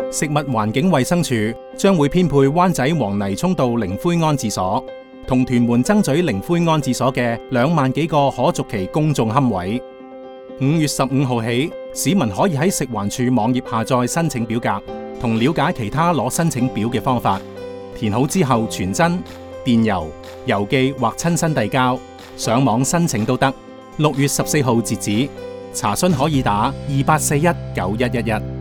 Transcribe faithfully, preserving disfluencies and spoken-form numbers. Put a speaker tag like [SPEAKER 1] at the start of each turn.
[SPEAKER 1] 食物環境衛生署將會編配灣仔黃泥涌道靈灰安置所同屯門曾咀靈灰安置所嘅兩萬幾個可續期公眾龕位。五月十五號起，市民可以喺食環署網頁下載申請表格，同了解其他攞申請表嘅方法。填好之後傳真、電郵、郵寄或親身遞交，上網申請都得。六月十四號截止，查詢可以打二八四一九一一一。